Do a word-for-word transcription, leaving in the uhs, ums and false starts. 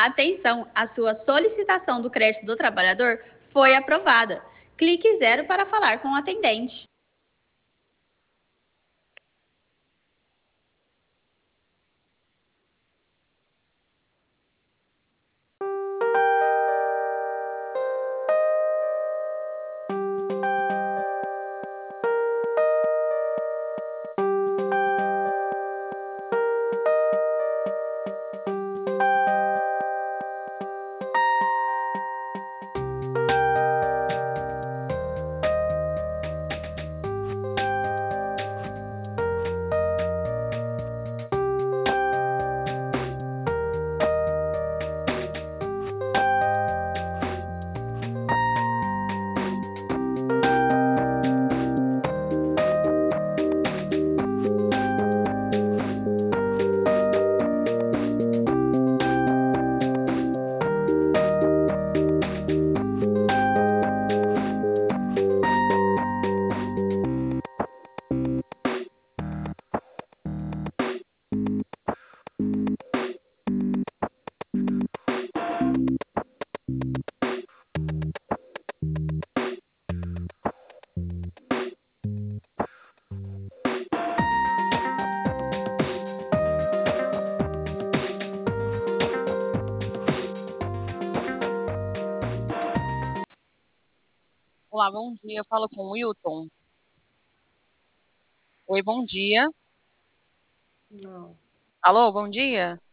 Atenção, a sua solicitação do crédito do trabalhador foi aprovada. Clique zero para falar com o atendente. Olá, bom dia. Eu falo com o Wilton. Oi, bom dia. Não. Alô, bom dia.